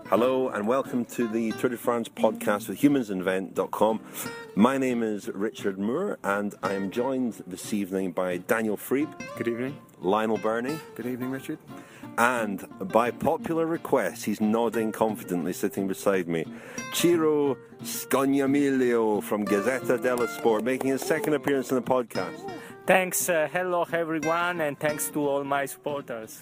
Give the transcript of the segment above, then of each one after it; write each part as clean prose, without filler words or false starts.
Hello and welcome to the Tour de France podcast with humansinvent.com. My name is Richard Moore and I am joined this evening by Daniel Freeb. Good evening. Lionel Birnie. Good evening, Richard. And by popular request, he's nodding confidently sitting beside me, Ciro Scognamiglio from Gazzetta dello Sport, making his second appearance in the podcast. Thanks, hello everyone, and thanks to all my supporters.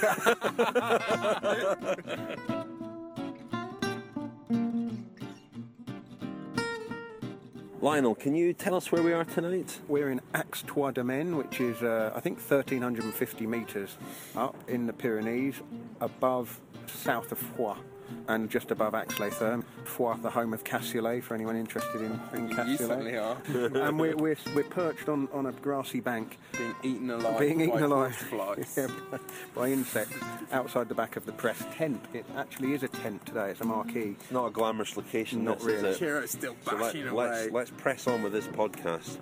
Lionel, can you tell us where we are tonight? We're in Axe Trois Domaines, which is, I think, 1,350 metres up in the Pyrenees, above south of Foix, and just above Aix-les-Thermes. Foix, the home of cassoulet, for anyone interested in cassoulet. You certainly are. And we're perched on a grassy bank. Being eaten alive by flies. Yeah, by insects outside the back of the press tent. It actually is a tent today, it's a marquee. It's not a glamorous location, Not this, really. is it? Ciro's still bashing away. Let's press on with this podcast.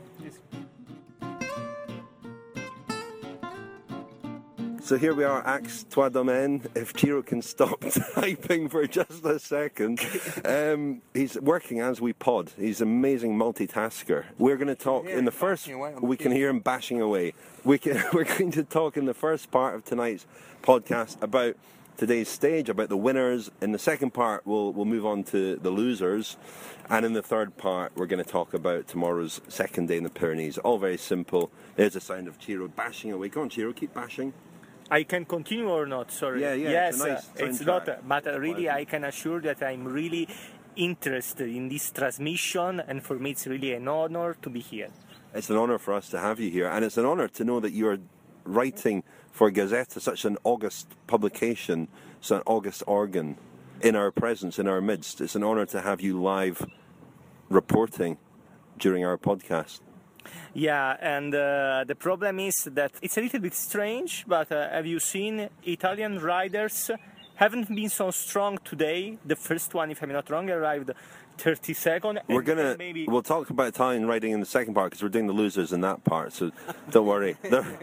So here we are, Axe Trois Domaines. If Ciro can stop typing for just a second. He's working as we pod. He's an amazing multitasker. We're going to talk in the first... We can hear him bashing away. We're going to talk in the first part of tonight's podcast about today's stage, about the winners. In the second part, we'll move on to the losers. And in the third part, we're going to talk about tomorrow's second day in the Pyrenees. All very simple. There's the sound of Ciro bashing away. Go on, Ciro, keep bashing. I can continue or not? Sorry. Yeah. Yes, It's it's not. But really, I can assure that I'm really interested in this transmission, and for me, it's really an honor to be here. It's an honour for us to have you here, and it's an honour to know that you're writing for Gazzetta, such an august publication, such an august organ, in our presence, in our midst. It's an honour to have you live reporting during our podcast. Yeah, and the problem is that it's a little bit strange, but have you seen Italian riders haven't been so strong today? The first one, if I'm not wrong, arrived 32nd. We'll talk about Italian riding in the second part because we're doing the losers in that part, so don't worry.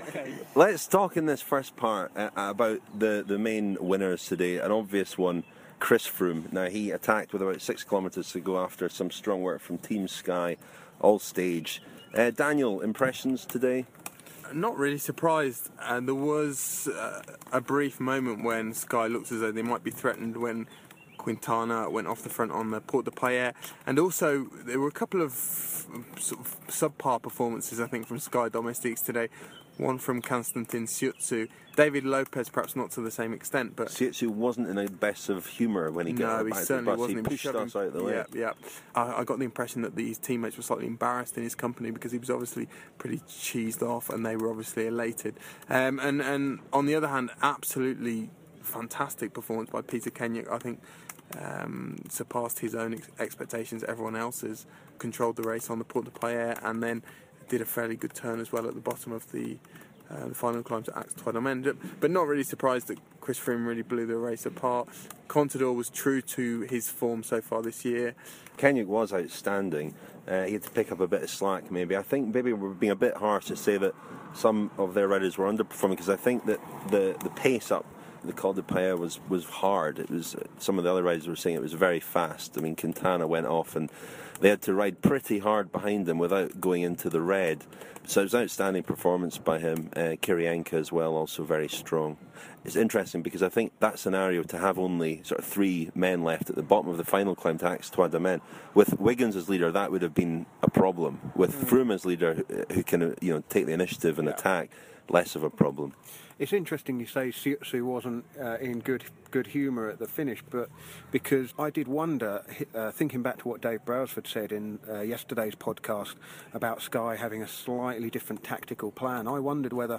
Let's talk in this first part about the main winners today. An obvious one, Chris Froome. Now, he attacked with about 6 kilometres to go after some strong work from Team Sky, all stage. Daniel, impressions today? Not really surprised. There was a brief moment when Sky looked as though they might be threatened when Quintana went off the front on the Porte de Paillere, and also there were a couple of sort of subpar performances, I think, from Sky Domestics today. One from Constantin Siutsu. David Lopez, perhaps not to the same extent, but Siutsu wasn't in the best of humour when he got back to the bus. He pushed us out of the way. Yeah. I got the impression that his teammates were slightly embarrassed in his company because he was obviously pretty cheesed off, and they were obviously elated. And on the other hand, absolutely fantastic performance by Peter Kenyuk. I think surpassed his own expectations. Everyone else's. Controlled the race on the Porte de Paillere, and then did a fairly good turn as well at the bottom of the final climb to Axe Trois Domaines. But not really surprised that Chris Froome really blew the race apart. Contador was true to his form so far this year. Kenyuk was outstanding. He had to pick up a bit of slack, maybe. I think maybe we're being a bit harsh to say that some of their riders were underperforming, because I think that the pace up the Col de Paillere was hard. It was some of the other riders were saying it was very fast. I mean, Quintana went off and they had to ride pretty hard behind him without going into the red. So it was an outstanding performance by him. Kirienka as well, also very strong. It's interesting because I think that scenario, to have only sort of 3 men left at the bottom of the final climb to Axe Trois Domaines, with Wiggins as leader, that would have been a problem. With Froome as leader, who can take the initiative and attack, less of a problem. It's interesting you say Siutsu wasn't in good humour at the finish, but because I did wonder, thinking back to what Dave Brailsford said in yesterday's podcast about Sky having a slightly different tactical plan, I wondered whether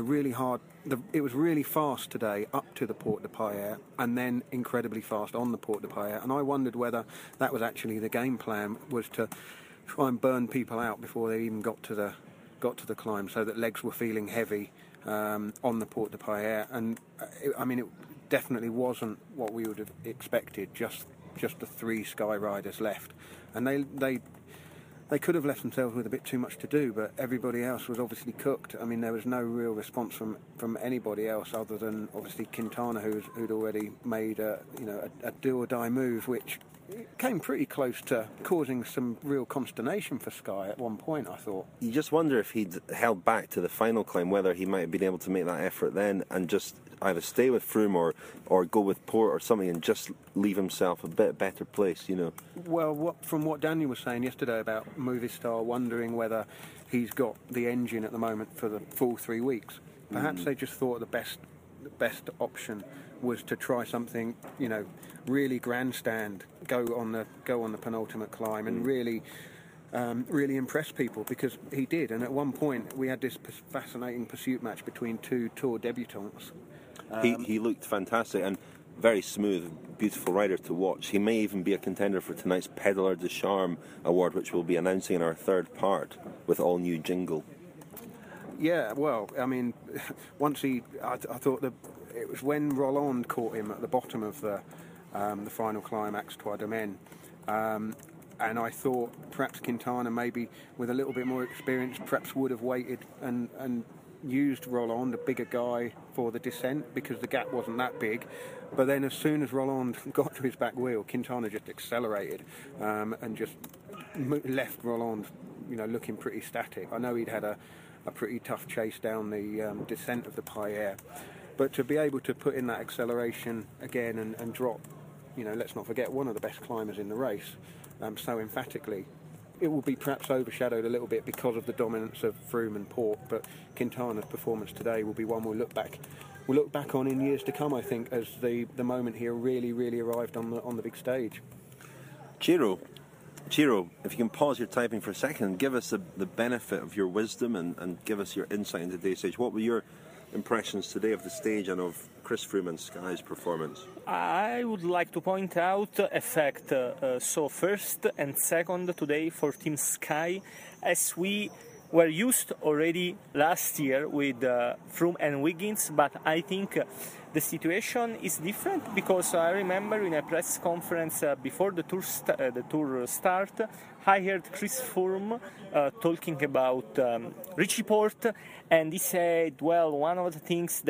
it was really fast today up to the Porte de Paillere and then incredibly fast on the Porte de Paillere, and I wondered whether that was actually the game plan, was to try and burn people out before they even got to the climb, so that legs were feeling heavy on the Porte de Paillere, and it definitely wasn't what we would have expected. Just the 3 Sky riders left, and they could have left themselves with a bit too much to do, but everybody else was obviously cooked. I mean, there was no real response from anybody else other than obviously Quintana, who'd already made a do or die move, which came pretty close to causing some real consternation for Sky at one point, I thought. You just wonder if he'd held back to the final climb, whether he might have been able to make that effort then and just either stay with Froome or go with Port or something and just leave himself a bit better place, you know. Well, from what Daniel was saying yesterday about Movistar wondering whether he's got the engine at the moment for the full 3 weeks, perhaps they just thought the best option was to try something, you know, really grandstand, go on the penultimate climb and really impress people, because he did. And at one point we had this fascinating pursuit match between two Tour debutants. He looked fantastic and very smooth, beautiful rider to watch. He may even be a contender for tonight's Peddler de Charme award, which we'll be announcing in our third part with all new jingle. Yeah, well, I mean, I thought it was when Roland caught him at the bottom of the final climb, Axe Trois Domaines, and I thought perhaps Quintana, maybe with a little bit more experience, perhaps would have waited and used Roland, a bigger guy, for the descent, because the gap wasn't that big. But then as soon as Roland got to his back wheel, Quintana just accelerated and just left Roland, you know, looking pretty static. I know he'd had a pretty tough chase down the descent of the Paillere, but to be able to put in that acceleration again and drop, you know, let's not forget, one of the best climbers in the race so emphatically, it will be perhaps overshadowed a little bit because of the dominance of Froome and Port, but Quintana's performance today will be one we'll look back on in years to come, I think, as the moment here really arrived on the big stage. Ciro, if you can pause your typing for a second and give us the benefit of your wisdom and give us your insight into today's stage. What were your impressions today of the stage and of Chris Froome and Sky's performance? I would like to point out a fact. So first and second today for Team Sky, as we were used already last year with Froome and Wiggins, but I think the situation is different, because I remember in a press conference before the tour start, I heard Chris Froome talking about Richie Porte, and he said, well, one of the things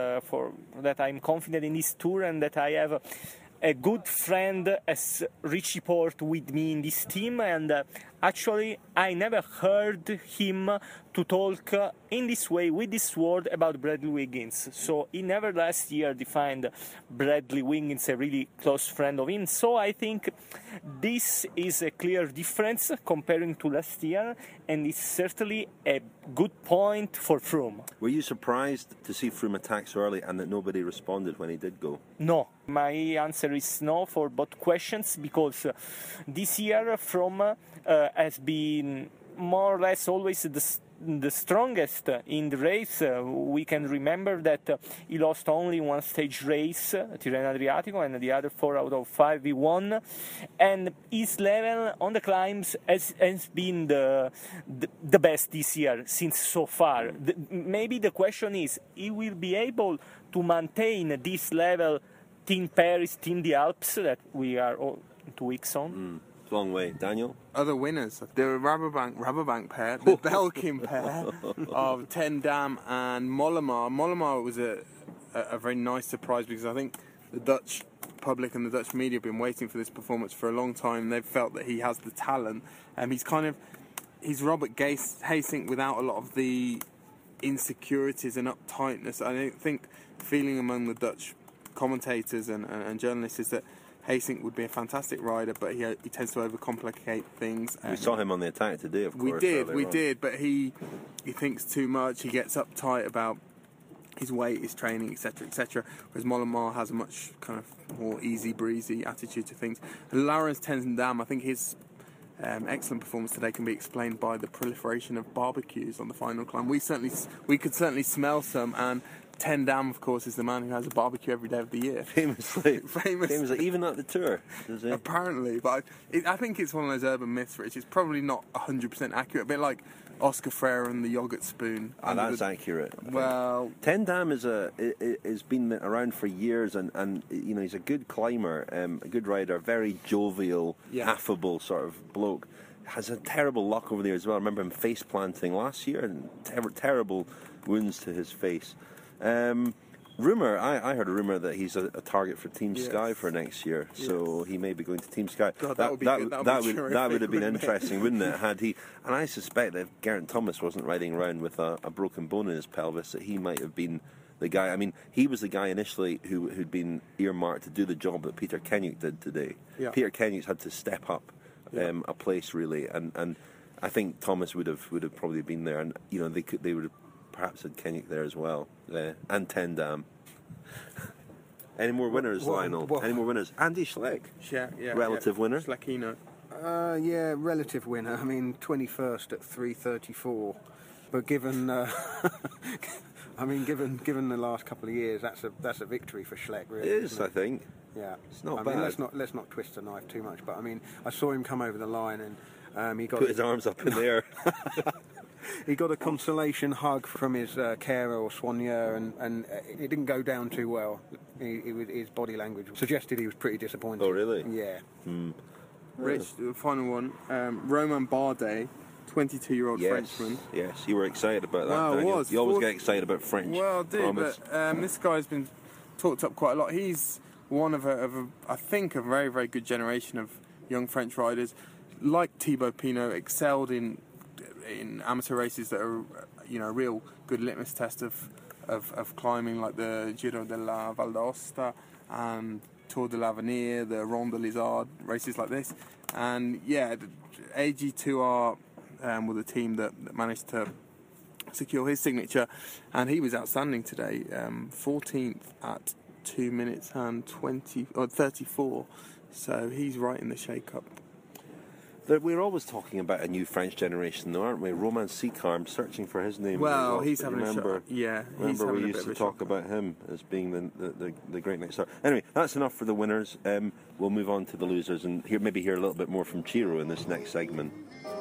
that I'm confident in this tour, and that I have a good friend as Richie Porte with me in this team, and actually I never heard him to talk in this way, with this word, about Bradley Wiggins. So he never last year defined Bradley Wiggins a really close friend of him. So I think this is a clear difference comparing to last year, and it's certainly a good point for Froome. Were you surprised to see Froome attack so early and that nobody responded when he did go? No. My answer is no for both questions, because this year Froome has been more or less always the strongest in the race. We can remember that he lost only one stage race, Tirreno Adriatico, and the other 4 out of 5 he won. And his level on the climbs has been the best this year since so far. Maybe the question is, he will be able to maintain this level Team Paris, Team the Alps, that we are all 2 weeks on? Long way. Daniel? Other winners, the Rabobank pair, the Belkin pair of Ten Dam and Mollema. Mollema was a very nice surprise, because I think the Dutch public and the Dutch media have been waiting for this performance for a long time. They've felt that he has the talent. He's Robert Geesink without a lot of the insecurities and uptightness. I don't think the feeling among the Dutch commentators and journalists is that Geesink would be a fantastic rider, but he tends to overcomplicate things. We saw him on the attack today, of course. We did, but he thinks too much. He gets uptight about his weight, his training, etc. Whereas Mollema has a much kind of more easy breezy attitude to things. And Laurens Ten Dam, I think his excellent performance today can be explained by the proliferation of barbecues on the final climb. We could certainly smell some, and Ten Dam, of course, is the man who has a barbecue every day of the year. Famously, even at the tour, does he? Apparently, but I think it's one of those urban myths, Rich. It's probably not 100% accurate. A bit like Oscar Freire and the yogurt spoon. That's accurate. Well, Ten Dam has been around for years, and you know, he's a good climber, a good rider, very jovial, affable sort of bloke. has had terrible luck over there as well. I remember him face planting last year and terrible wounds to his face. Rumour, I heard a rumour that he's a target for Team Sky for next year, so he may be going to Team Sky. God, that would be good. That would have been interesting, wouldn't it? Had he? And I suspect that if Geraint Thomas wasn't riding around with a broken bone in his pelvis, that he might have been the guy. I mean, he was the guy initially who'd been earmarked to do the job that Peter Kenyon did today. Yeah. Peter Kenyon's had to step up a place really, and I think Thomas would have probably been there, and you know they would have perhaps had Kenyon there as well, and Ten Dam. Any more winners, Lionel? Any more winners? Andy Schleck, relative winner. Schleckino. Relative winner. I mean, 21st at 3:34, but given given the last couple of years, that's a victory for Schleck. Really, it is, I think. Yeah, it's not bad. Mean, let's not twist the knife too much. But I mean, I saw him come over the line and he got put his arms up in the air. He got a consolation hug from his carer or soigneur, and it didn't go down too well. His body language suggested he was pretty disappointed. Oh, really? Yeah. Rich, the final one. Romain Bardet, 22-year-old Frenchman. Yes, you were excited about that. Well, Daniel. You always get excited about French. Well, I do, but this guy's been talked up quite a lot. He's one of I think, a very, very good generation of young French riders. Like Thibaut Pinot, excelled in amateur races that are, a real good litmus test of climbing, like the Giro della Val d'Aosta and Tour de l'Avenir, the Ronde de l'Isard, races like this. And AG2R were the team that managed to secure his signature, and he was outstanding today. 14th at 2 minutes and 34, so he's right in the shake-up. We're always talking about a new French generation, though, aren't we? Romain Sicard, I'm searching for his name. Well, he's having a shot. Yeah, remember we used to talk about him as being the great next star. Anyway, that's enough for the winners. We'll move on to the losers and hear a little bit more from Ciro in this next segment.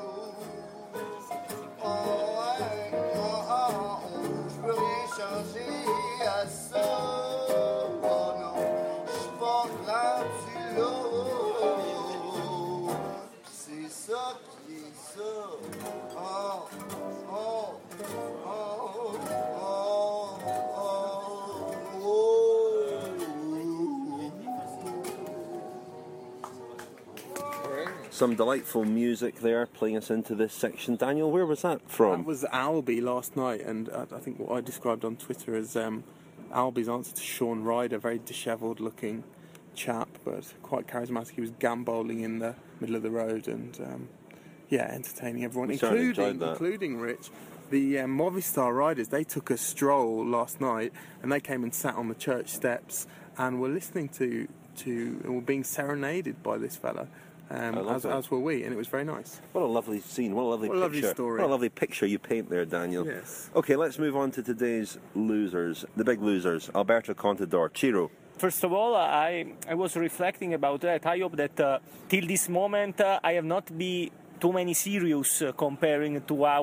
Some delightful music there playing us into this section. Daniel, where was that from? That was Albie last night, and I think what I described on Twitter as Albie's answer to Sean Ryder, very dishevelled looking chap, but quite charismatic. He was gambolling in the middle of the road and entertaining everyone, including Rich. The Movistar riders, they took a stroll last night and they came and sat on the church steps and were listening to and were being serenaded by this fella. As were we, and it was very nice. What a lovely scene, what a lovely story. What a lovely picture you paint there, Daniel. Yes. Okay, let's move on to today's losers, the big losers. Alberto Contador, Ciro. First of all, I was reflecting about that. I hope that till this moment I have not been too many serious comparing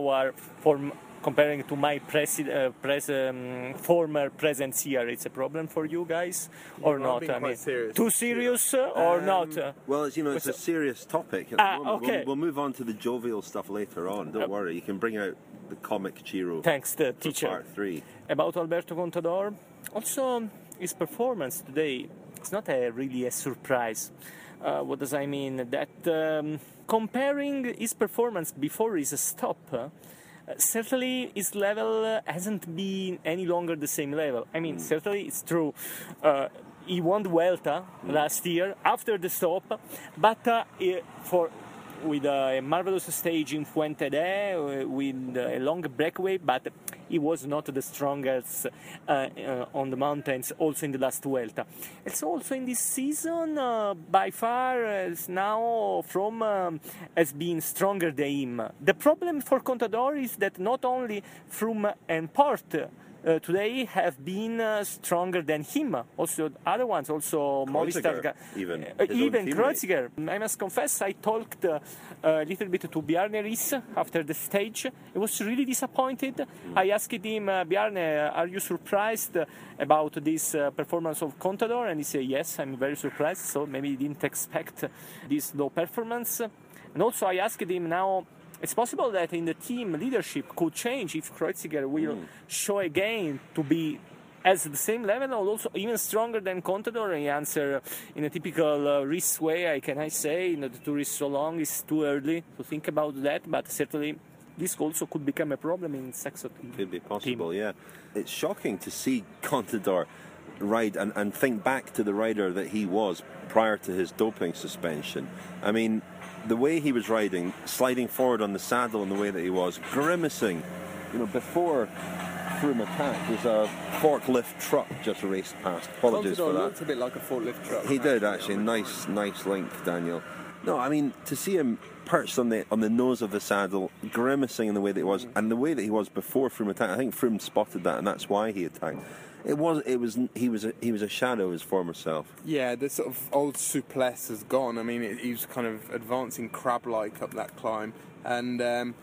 to my former presence here. It's a problem for you guys or not? I mean, too serious or not? Well, it's a serious topic at the moment. Okay. We'll move on to the jovial stuff later on. Don't worry, you can bring out the comic Ciro. Thanks, the teacher. Part 3. About Alberto Contador, also his performance today is not really a surprise. What does I mean? That comparing his performance before his stop, certainly his level hasn't been any longer the same level. I mean, certainly it's true. He won the Vuelta last year after the stop, but with a marvelous stage in Fuente de, with a long breakaway, but he was not the strongest on the mountains, also in the last Vuelta. It's also in this season, by far, now Froome has been stronger than him. The problem for Contador is that not only Froome and Porte today have been stronger than him. Also, other ones, also Movistar, even Kreuziger. I must confess, I talked a little bit to Bjarne Riis after the stage. He was really disappointed. I asked him, Bjarne, are you surprised about this performance of Contador? And he said, yes, I'm very surprised. So maybe he didn't expect this low performance. And also, I asked him now. It's possible that in the team leadership could change if Kreuziger will show again to be at the same level or also even stronger than Contador. And he answered in a typical Riis way, I say, the tour is so long, it's too early to think about that, but certainly this also could become a problem in Saxo team. Could be possible, yeah. It's shocking to see Contador ride and think back to the rider that he was prior to his doping suspension. I mean, the way he was riding, sliding forward on the saddle in the way that he was, grimacing, before Froome attacked, there's a forklift truck just raced past. Apologies for that. Looked a bit like a forklift truck. He did actually. Nice link, Daniel. No, I mean, to see him perched on the nose of the saddle, grimacing in the way that he was, and the way that he was before Froome attacked. I think Froome spotted that, and that's why he attacked. He was a shadow of his former self. Yeah, the sort of old souplesse has gone. I mean, he was kind of advancing crab-like up that climb, and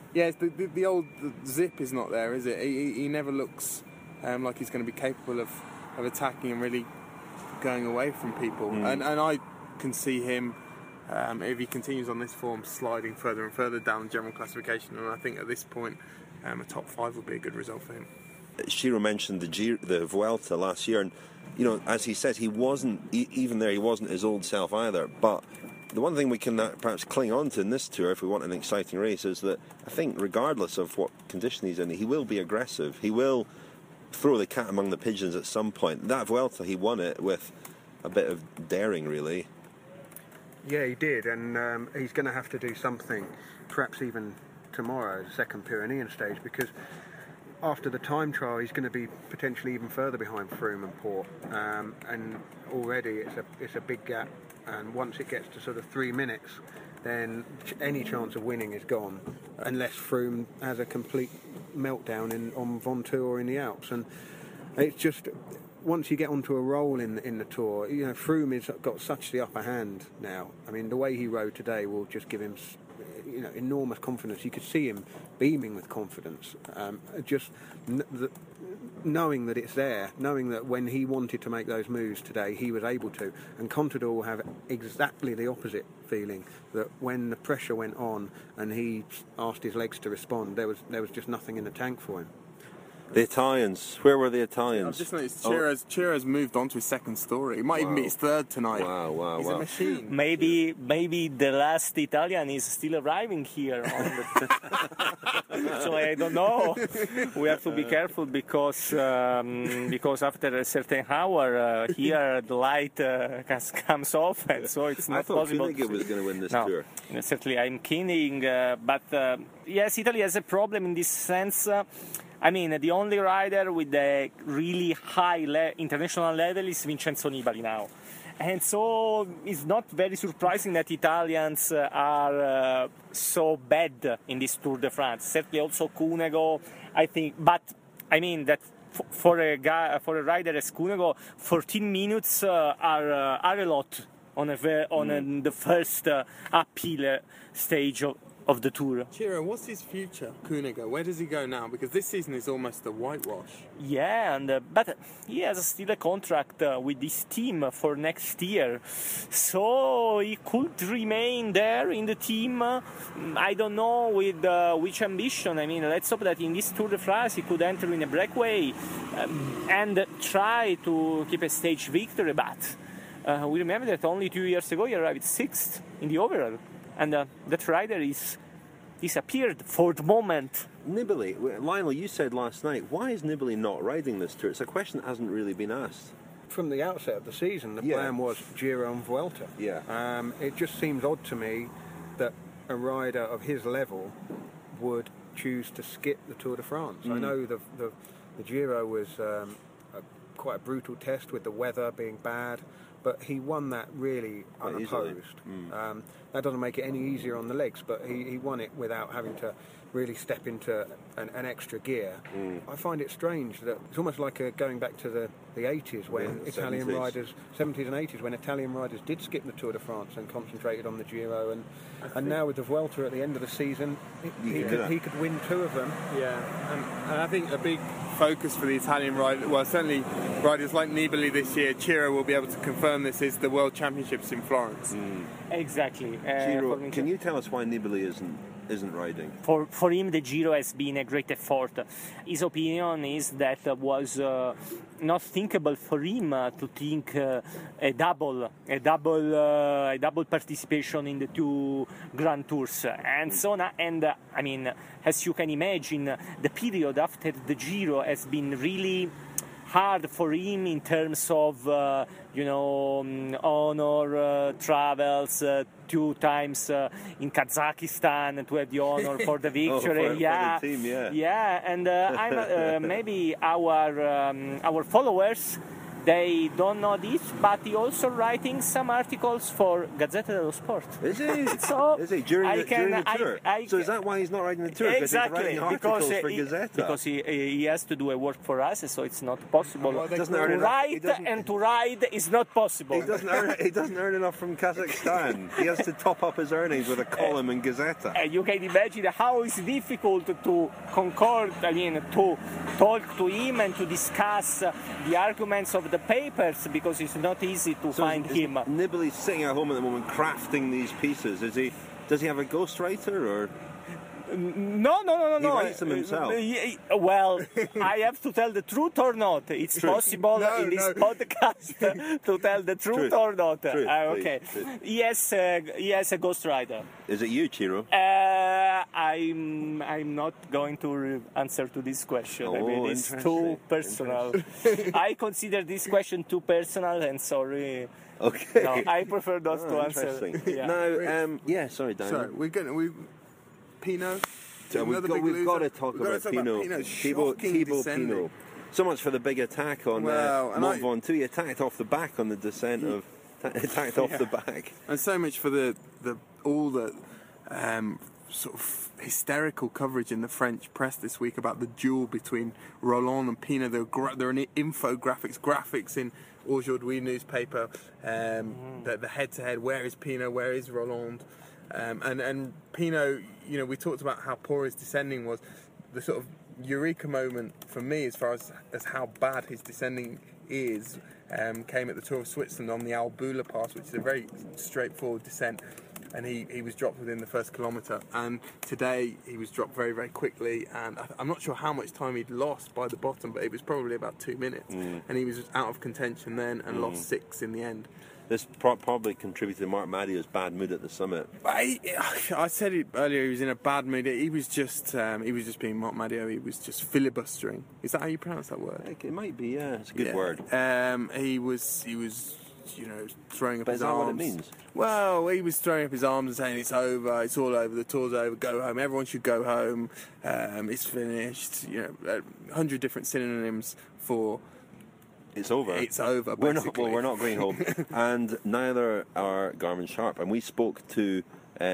the old zip is not there, is it? He never looks like he's going to be capable of attacking and really going away from people. And I can see him, if he continues on this form, sliding further and further down general classification. And I think at this point, a top 5 would be a good result for him. Shiro mentioned the Vuelta last year, and as he says, he wasn't even there. He wasn't his old self either. But the one thing we can perhaps cling on to in this tour, if we want an exciting race, is that I think, regardless of what condition he's in, he will be aggressive. He will throw the cat among the pigeons at some point. That Vuelta, he won it with a bit of daring, really. Yeah, he did, and he's going to have to do something, perhaps even tomorrow, second Pyrenean stage, because after the time trial, he's going to be potentially even further behind Froome and Port, and already it's a big gap. And once it gets to sort of 3 minutes, then any chance of winning is gone, unless Froome has a complete meltdown on Ventoux or in the Alps. And it's just, once you get onto a roll in the Tour, Froome has got such the upper hand now. I mean, the way he rode today will just give him enormous confidence. You could see him beaming with confidence. Knowing that it's there, knowing that when he wanted to make those moves today, he was able to. And Contador will have exactly the opposite feeling, that when the pressure went on and he asked his legs to respond, there was just nothing in the tank for him. The Italians. Where were the Italians? I've just noticed Chira's moved on to his second story. It might even be his third tonight. Wow. He's a machine. Maybe the last Italian is still arriving here. So I don't know. We have to be careful because after a certain hour here the light comes off, and so it's not possible. I thought Koenig was going to win this tour. Certainly I'm keening, but yes, Italy has a problem in this sense. I mean, the only rider with a really high international level is Vincenzo Nibali now. And so it's not very surprising that Italians are so bad in this Tour de France. Certainly also Cunego, I think. But, I mean, that for a rider as Cunego, 14 minutes are a lot on the first uphill stage of the Tour. Chiro, what's his future, Cunego? Where does he go now? Because this season is almost a whitewash. Yeah, but he has still a contract with this team for next year, so he could remain there in the team. I don't know with which ambition. I mean, let's hope that in this Tour de France he could enter in a breakaway and try to keep a stage victory. But we remember that only 2 years ago he arrived 6th in the overall. And that rider is disappeared for the moment. Nibali, Lionel, you said last night, why is Nibali not riding this tour? It's a question that hasn't really been asked. From the outset of the season, the plan was Giro and Vuelta. Yeah. It just seems odd to me that a rider of his level would choose to skip the Tour de France. I know the Giro was quite a brutal test with the weather being bad, but he won that really Quite unopposed. easily. That doesn't make it any easier on the legs, but he won it without having to really step into an extra gear. I find it strange that it's almost like going back to the 80s when the Italian 70s. riders, 70s and 80s, when Italian riders did skip the Tour de France and concentrated on the Giro, and now with the Vuelta at the end of the season, he could win 2 of them. Yeah, and I think a big focus for the Italian rider, well, certainly riders like Nibali this year, Ciro will be able to confirm this, is the World Championships in Florence. Exactly. Giro, can you tell us why Nibali isn't riding? For him, the Giro has been a great effort. His opinion is that was not thinkable for him to think a double participation in the 2 Grand Tours, and so on. And I mean, as you can imagine, the period after the Giro has been really hard for him in terms of honor, travels 2 times in Kazakhstan to have the honor for the victory. For the team, and I'm maybe our followers, they don't know this, but he also writing some articles for Gazzetta dello Sport. Is he? So is he during the tour? So is that why he's not riding the tour? Exactly, he's writing articles for Gazzetta. Because he has to do a work for us, so it's not possible. Well, to write and to ride is not possible. He doesn't earn enough from Kazakhstan. He has to top up his earnings with a column in Gazzetta. You can imagine how it's difficult to concord. I mean, to talk to him and to discuss the arguments of the papers, because it's not easy to find him. Nibali's sitting at home at the moment crafting these pieces. Does he have a ghostwriter or? No. He writes them himself. Well, I have to tell the truth or not? It's possible in this podcast to tell the truth or not. Okay. Truth. He has a ghostwriter. Is it you, Ciro? I'm not going to answer to this question. I mean, it's too personal. I consider this question too personal, and sorry. Okay. No, I prefer not to answer. Yeah. Now, sorry, Daniel. Sorry, Pinot. So we've got to talk about Pinot. Thibaut Pinot. So much for the big attack on Mont Ventoux. He attacked off the back on the descent of attacked off the back. And so much for all the sort of hysterical coverage in the French press this week about the duel between Roland and Pinot. There are graphics in Aujourd'hui newspaper. The head-to-head. Where is Pinot? Where is Roland? And Pinot, we talked about how poor his descending was. The sort of eureka moment for me, as far as how bad his descending is, came at the Tour of Switzerland on the Albula Pass, which is a very straightforward descent, and he was dropped within the first kilometre. And today he was dropped very, very quickly, and I'm not sure how much time he'd lost by the bottom, but it was probably about 2 minutes, and he was out of contention then and lost 6 in the end. This probably contributed to Mark Maddio's bad mood at the summit. I said it earlier. He was in a bad mood. He was just being Mark Madio. He was just filibustering. Is that how you pronounce that word? It might be. Yeah, it's a good word. He was throwing up But his is that arms. what it means? Well, he was throwing up his arms and saying it's over. It's all over. The tour's over. Go home. Everyone should go home. It's finished. 100 different synonyms for. It's over. It's over. We're not going home, and neither are Garmin Sharp. And we spoke to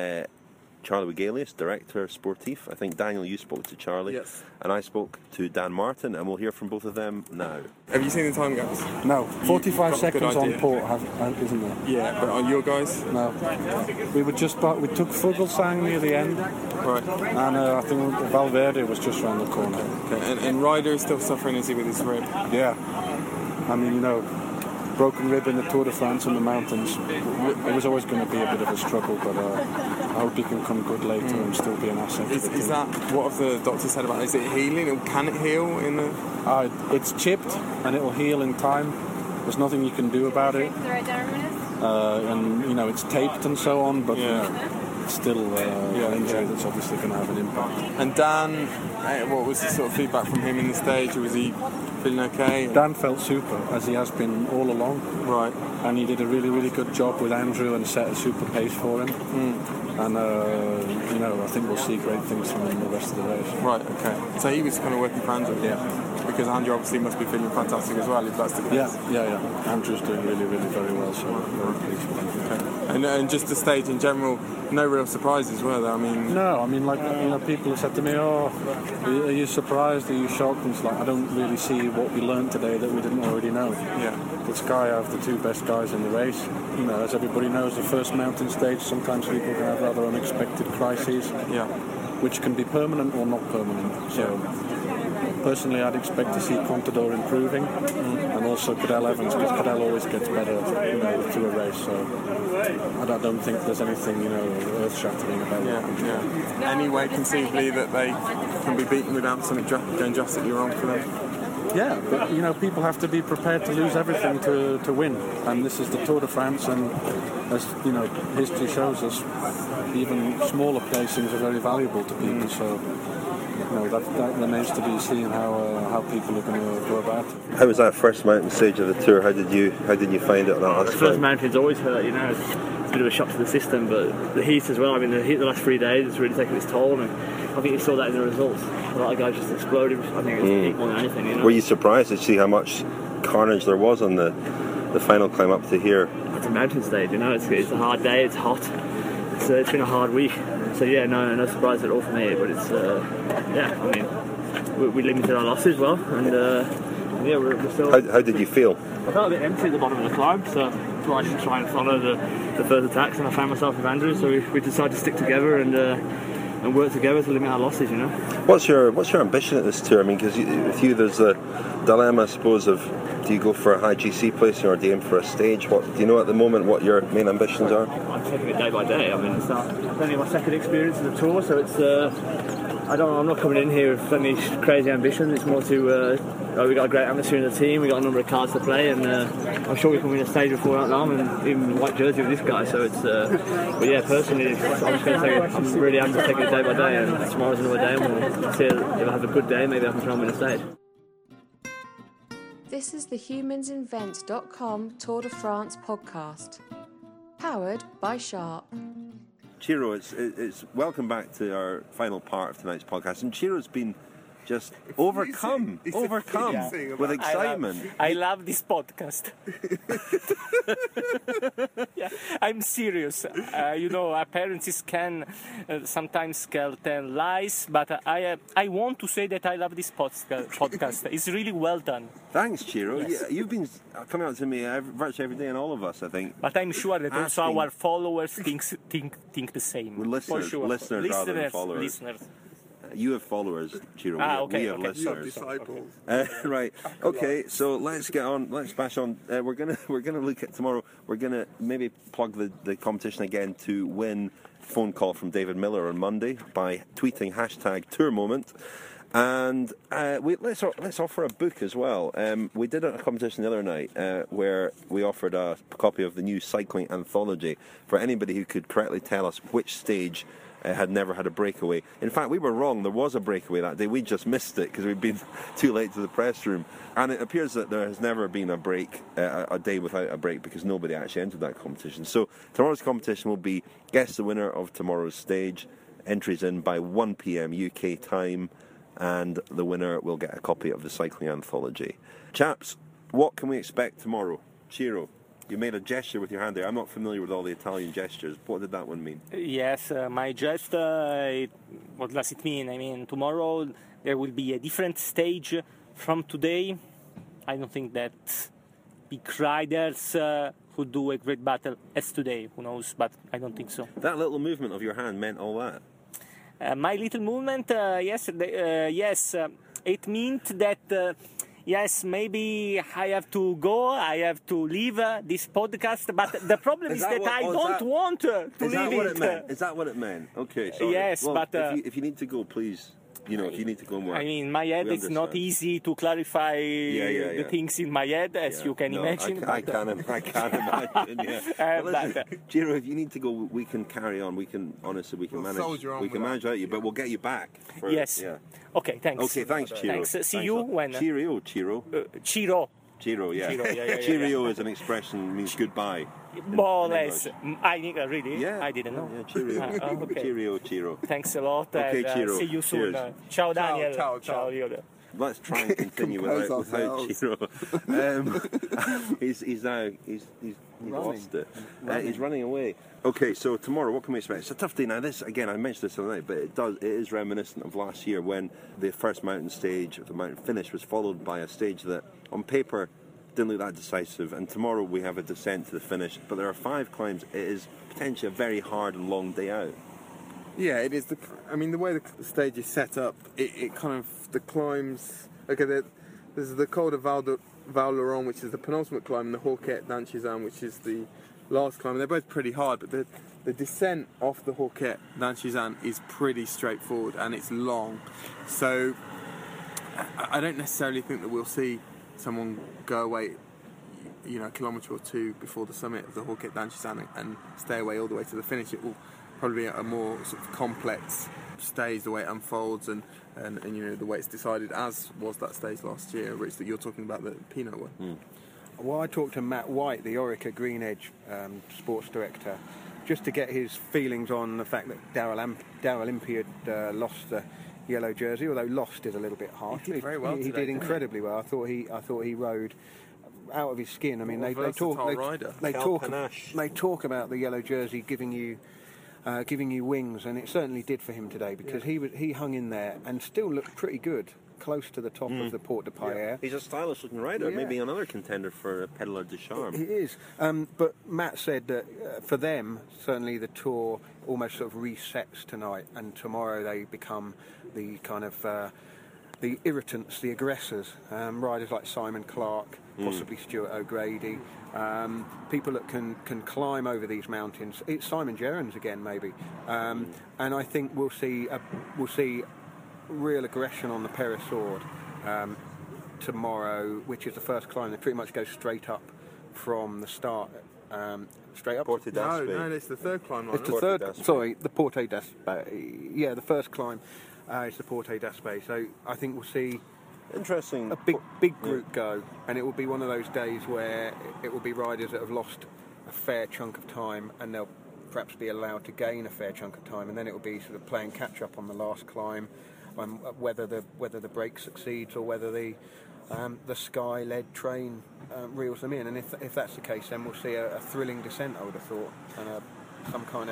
Charlie Wigelius, Director Sportif. I think, Daniel, you spoke to Charlie. Yes. And I spoke to Dan Martin, and we'll hear from both of them now. Have you seen the time, guys? No, 45 seconds on port, isn't there? Yeah, but on your guys? No. We took Fuglsang near the end. Right. And I think Valverde was just round the corner. Okay. And Ryder is still suffering, is he, with his rib? Yeah. I mean, broken rib in the Tour de France in the mountains. It was always going to be a bit of a struggle, but I hope he can come good later and still be an asset. Is that what have the doctors said about it? Is it healing, or can it heal in the? It's chipped and it'll heal in time. There's nothing you can do about it. And it's taped and so on, but it's still an injury that's obviously going to have an impact. And Dan, what was the sort of feedback from him in the stage? Was he feeling okay? Dan felt super, as he has been all along. Right. And he did a really, really good job with Andrew and set a super pace for him. And, I think we'll see great things from him the rest of the race. Right, okay. So he was kind of working for Andrew? Yeah. because Andrew obviously must be feeling fantastic as well, if that's the case. Yeah. Andrew's doing really, really very well, so very pleased with him. Okay. And just the stage in general, no real surprises, were there? I mean... No, I mean, like, you know, people have said to me, "Oh, are you surprised? Are you shocked?" And it's like, I don't really see what we learned today that we didn't already know. Yeah. That Sky have the two best guys in the race. You know, as everybody knows, the first mountain stage, sometimes people can have rather unexpected crises, which can be permanent or not permanent. So, personally, I'd expect to see Contador improving, and also Cadel Evans, because Cadel always gets better, you know, through a race. So, I don't think there's anything, you know, earth-shattering about that. Any way conceivably that they can be beaten without something going drastically wrong for them? Yeah, but you know, people have to be prepared to lose everything to win, and this is the Tour de France, and as you know, history shows us, even smaller placings are very valuable to people. So, you know, that remains to be seen how people are going to go about it. How was that first mountain stage of the tour? How did you find it? The first mountains always hurt, you know. It's a bit of a shock to the system, but the heat as well. I mean, the heat the last 3 days has really taken its toll, and I think you saw that in the results. A lot of guys just exploded. I think it was heat more than anything. You know? Were you surprised to see how much carnage there was on the final climb up to here? It's a mountain stage, you know. It's a hard day. It's hot. It's been a hard week. So yeah, no surprise at all for me. But it's I mean, we limited our losses well, and we're still. How did you feel? I felt a bit empty at the bottom of the climb, so I should try and follow the first attacks, and I found myself with Andrew. So we decided to stick together and work together to limit our losses, you know. What's your ambition at this tour? I mean, because with you there's the dilemma, I suppose, of do you go for a high GC placing or do you aim for a stage? What do you know at the moment what your main ambitions are? I'm taking it day by day. I mean, it's only my second experience of the tour, so it's I'm not coming in here with any crazy ambition. It's more to we got a great atmosphere in the team. We got a number of cards to play, and I'm sure we can win a stage before that long, and even white jersey with this guy. So it's but yeah, personally, I'm just going to take it. I'm really happy to take it day by day, and tomorrow's another day, and we'll see if I have a good day. Maybe I can try and win a stage. This is the humansinvent.com Tour de France podcast, powered by Sharp. Ciro, it's welcome back to our final part of tonight's podcast, and Ciro's been just overcome with excitement. I love this podcast. Yeah, I'm serious. Appearances can sometimes tell lies, but I want to say that I love this podcast. It's really well done. Thanks, Ciro. Yes. Yeah, you've been coming out to me virtually every day, and all of us, I think. But I'm sure that also our followers think the same. Listeners, for sure. listeners rather than followers. Listeners. You have followers, Ciro. Okay. We have Okay. listeners. Disciples. Right. Okay. So let's get on. Let's bash on. We're gonna look at tomorrow. We're gonna maybe plug the competition again to win. Phone call from David Miller on Monday by tweeting #TourMoment. And let's offer a book as well. We did a competition the other night where we offered a copy of the new cycling anthology for anybody who could correctly tell us which stage had never had a breakaway. In fact, we were wrong. There was a breakaway that day. We just missed it because we'd been too late to the press room. And it appears that there has never been a break, a day without a break, because nobody actually entered that competition. So tomorrow's competition will be guess the winner of tomorrow's stage. Entries in by 1 p.m. UK time, and the winner will get a copy of the cycling anthology. Chaps, what can we expect tomorrow? Ciro, you made a gesture with your hand there. I'm not familiar with all the Italian gestures. What did that one mean? Yes, my gesture, what does it mean? I mean, tomorrow there will be a different stage from today. I don't think that big riders would do a great battle as today. Who knows? But I don't think so. That little movement of your hand meant all that. My little movement, yes, it meant that... Yes, maybe I have to go, I have to leave this podcast, but the problem is that I don't want to leave it. Is that what it meant? Is that what it meant? Okay, sorry. Yes, well, but... if you need to go, please, if you need to go and work. I mean, in my head it's not easy to clarify the things in my head, as you can imagine. I can imagine, yeah. Ciro, if you need to go, we can carry on. We can manage. We can manage without you, but we'll get you back. Yes. Yeah. Okay, thanks. Okay, thanks, Ciro. Thanks. See you when... Cheerio. Ciro. Cheerio, yeah. Cheerio is an expression, means goodbye. More or less. Really? Yeah. I didn't know. Yeah, cheerio. Okay. Cheerio. Thanks a lot. Okay, and, Ciro. see you soon. Cheers. Ciao, Daniel. Ciao. Yoda. Let's try and continue without Ciro. He's lost it. He's running away. Okay, so tomorrow, what can we expect? It's a tough day. Now, this again, I mentioned this the other night, but it is reminiscent of last year when the first mountain stage, the mountain finish, was followed by a stage that, on paper, didn't look that decisive. And tomorrow we have a descent to the finish, but there are 5 climbs. It is potentially a very hard and long day out. Yeah, it is. The way the stage is set up, it kind of, the climbs. Okay, there's the Col de Val Laurent, which is the penultimate climb, and the Hauquet d'Antisan, which is the last climb. They're both pretty hard, but the descent off the Hauquet d'Antisan is pretty straightforward and it's long. So I don't necessarily think that we'll see someone go away, a kilometre or 2 before the summit of the Hauquet d'Antisan and stay away all the way to the finish. It will probably be a more sort of complex stage, the way it unfolds and the way it's decided, as was that stage last year, Rich, that you're talking about, the Pinot one. Well, I talked to Matt White, the Orica Green Edge sports director, just to get his feelings on the fact that Daryl Impey had lost the yellow jersey, although lost is a little bit harsh. He did very well. He did incredibly well. I thought he rode out of his skin. I mean, they talk about the yellow jersey giving you wings, and it certainly did for him today, because he hung in there and still looked pretty good, close to the top of the Porte de Paillere. He's a stylish looking rider, maybe another contender for a Peddler de Charme. He is. But Matt said that for them, certainly the Tour almost sort of resets tonight, and tomorrow they become the kind of the irritants, the aggressors, riders like Simon Clarke, possibly Stuart O'Grady, people that can climb over these mountains. It's Simon Gerrans again, maybe, and I think we'll see real aggression on the Peyresourde tomorrow, which is the first climb that pretty much goes straight up from the start. Straight up. Porte d'Aspet. No, it's the third climb. It's the third. Sorry, the Porte d'Aspet. Yeah, the first climb is the Porte d'Aspet. So I think we'll see interesting a big group go, and it will be one of those days where it will be riders that have lost a fair chunk of time, and they'll perhaps be allowed to gain a fair chunk of time, and then it will be sort of playing catch up on the last climb, whether the break succeeds or whether the Sky-led train reels them in. And if that's the case, then we'll see a thrilling descent, I would have thought, and some kind of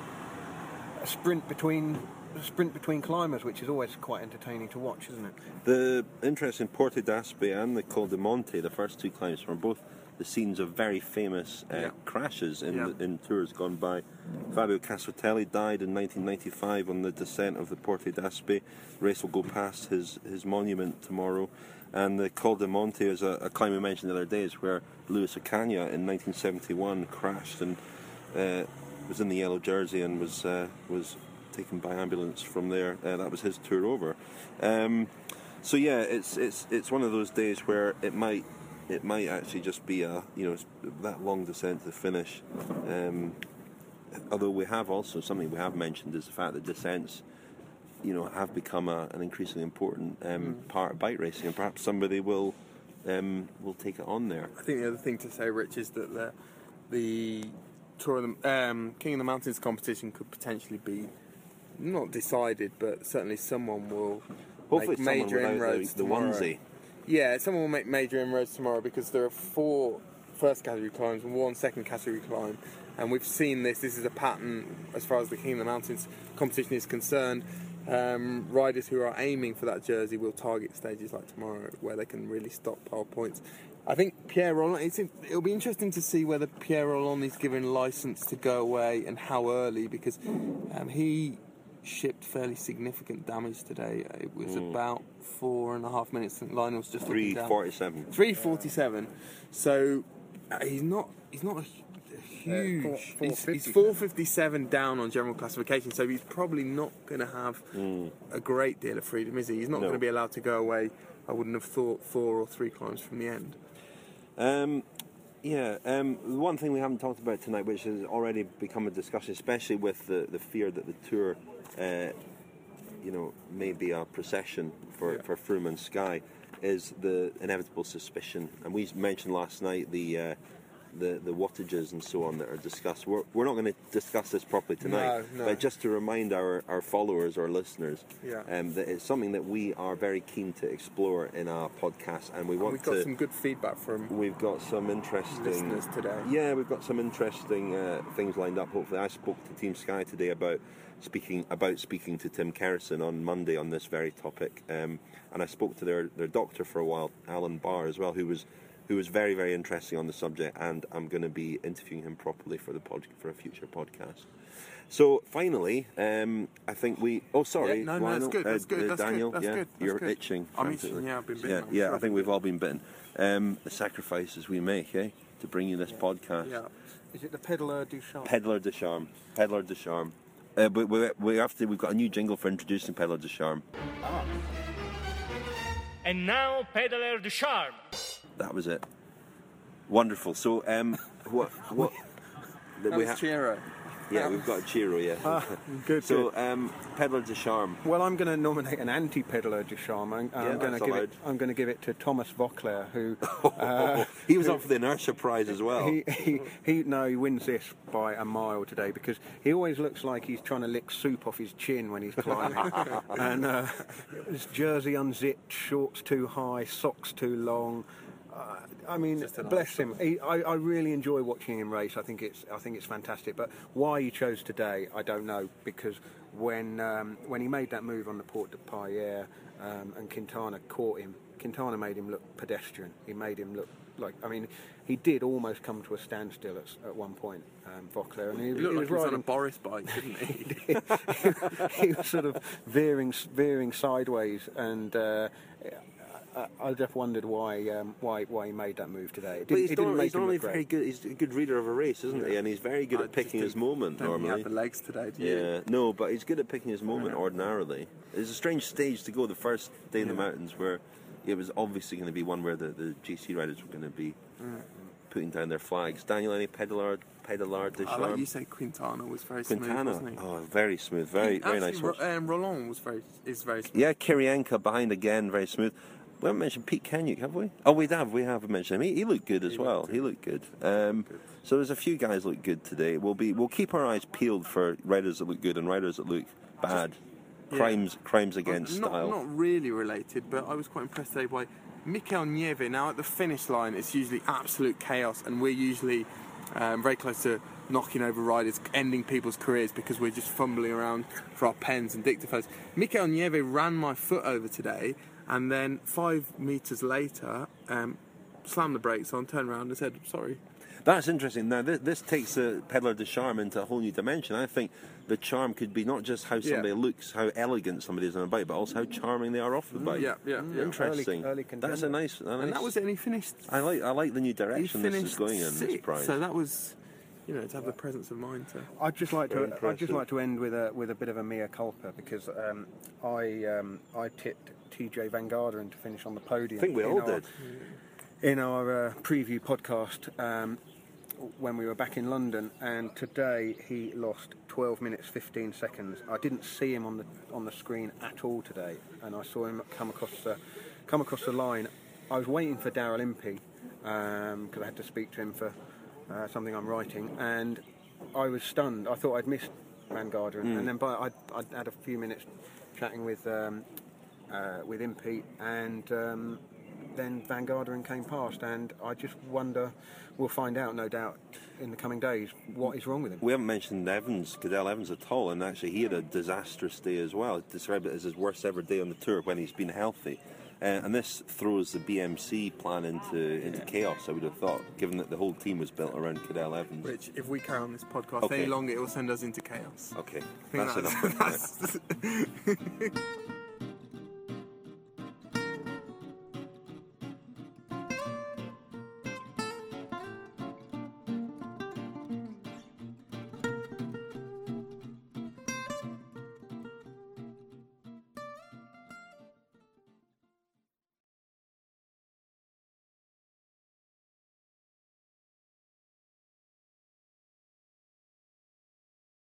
a sprint between climbers, which is always quite entertaining to watch, isn't it? The interesting Porte d'Aspet and the Col de Monte, the first 2 climbs, were both the scenes of very famous crashes in tours gone by. Fabio Castrotelli died in 1995 on the descent of the Porte d'Aspet. The race will go past his monument tomorrow. And the Col de Monte is a climb we mentioned the other day, is where Luis Ocaña in 1971 crashed and was in the yellow jersey and was taken by ambulance from there. That was his tour over. So yeah, it's one of those days where it might actually just be that long descent to the finish. Although we have also something we have mentioned is the fact that descents, have become an increasingly important part of bike racing, and perhaps somebody will take it on there. I think the other thing to say, Rich, is that the Tour of the King of the Mountains competition could potentially be not decided, but certainly someone will hopefully make major inroads the tomorrow. onesie. Yeah, someone will make major inroads tomorrow, because there are 4 first category climbs and 1 second category climb, and we've seen this is a pattern as far as the King of the Mountains competition is concerned. Riders who are aiming for that jersey will target stages like tomorrow where they can really stockpile points. I think Pierre Rolland, it'll be interesting to see whether Pierre Rolland is given licence to go away and how early, because he shipped fairly significant damage today. It was about 4.5 minutes. I think Lionel's just 3:47. 3:47. So he's not a huge. He's 4:57 down on general classification. So he's probably not going to have a great deal of freedom, is he? He's not going to be allowed to go away. I wouldn't have thought 4 or 3 climbs from the end. One thing we haven't talked about tonight, which has already become a discussion, especially with the fear that the Tour, may be a procession for Froome and Sky, is the inevitable suspicion. And we mentioned last night the the wattages and so on that are discussed. We're not going to discuss this properly tonight, No. but just to remind our followers or listeners Yeah. that it's something that we are very keen to explore in our podcast, and we want We've got some good feedback from We've got some interesting listeners today. Yeah, we've got some interesting things lined up. Hopefully, I spoke to Team Sky today about speaking to Tim Kerrison on Monday on this very topic, and I spoke to their doctor for a while, Alan Barr, as well, who was very, very interesting on the subject, and I'm going to be interviewing him properly for a future podcast. So finally, I think we. Oh, sorry. Yeah, no, that's good. That's good. That's Daniel, good. That's good. That's you're good. itching. I'm frantically. itching. Yeah, I've been bitten. Yeah, I think we've all been bitten. The sacrifices we make, to bring you this podcast. Yeah. Is it the Peddler du Charme? Peddler de Charme. Peddler de Charme. We've got a new jingle for introducing Peddler de Charme. And now, Peddler de Charme. That was it. Wonderful. So, what? That was Chiro. Yeah, we've got a Chiro. Yeah. Good. So, Peddler de Charme. Well, I'm going to nominate an anti-Peddler du Charme. I'm going to give it to Thomas Voeckler, who He was up for the Inertia Prize as well. he wins this by a mile today, because he always looks like he's trying to lick soup off his chin when he's climbing, and his jersey unzipped, shorts too high, socks too long. I mean, bless him. I really enjoy watching him race. I think it's fantastic. But why he chose today, I don't know. Because when he made that move on the Porte de Paillere and Quintana caught him, Quintana made him look pedestrian. He made him look like. I mean, he did almost come to a standstill at one point, Voeckler, and he looked like he was riding on a Boris bike, didn't he? he was sort of veering sideways, and I just wondered why he made that move today. But he's normally very good. He's a good reader of a race, isn't he? And he's very good at picking his moment normally. He had the legs today, do you? Yeah, no, but he's good at picking his moment ordinarily. It's a strange stage to go the first day in the mountains, where it was obviously going to be one where the GC riders were going to be putting down their flags. Daniel, any Peddler de Charme? Like you say, Quintana was very smooth, wasn't he? Oh, very smooth, very nice horse. Roland is very smooth. Yeah, Kirienka behind again, very smooth. We haven't mentioned Pete Kenyuk, have we? Oh, we have mentioned him. He looked good as well. He looked good. So there's a few guys look good today. We'll keep our eyes peeled for riders that look good and riders that look bad. Crimes against style. Not really related, but I was quite impressed today by Mikel Nieve. Now at the finish line, it's usually absolute chaos, and we're usually very close to knocking over riders, ending people's careers because we're just fumbling around for our pens and dictaphones. Mikel Nieve ran my foot over today, and then 5 metres later, slammed the brakes on, turned around and said, sorry. That's interesting. Now, this takes the Peddler de Charme into a whole new dimension. I think the charm could be not just how somebody looks, how elegant somebody is on a bike, but also how charming they are off the bike. Yeah. Interesting. Early That's a nice. And that was it, and he finished. I like the new direction this is going in. This prize. So that was, to have the presence of mind to. I'd just like to end with a bit of a mea culpa, because I tipped TJ Van Garderen to finish on the podium. I think we all did. In our preview podcast, when we were back in London, and today he lost 12 minutes 15 seconds. I didn't see him on the screen at all today, and I saw him come across the line. I was waiting for Daryl Impey because I had to speak to him for something I'm writing, and I was stunned. I thought I'd missed Van Garderen, and then I'd had a few minutes chatting with Impey, and then Van Garderen came past, and I just wonder, we'll find out no doubt in the coming days, what is wrong with him. We haven't mentioned Cadel Evans at all, and actually he had a disastrous day as well. Described it as his worst ever day on the tour when he's been healthy. And this throws the BMC plan into chaos, I would have thought, given that the whole team was built around Cadel Evans. Which, if we carry on this podcast any longer, it will send us into chaos. Okay, that's enough.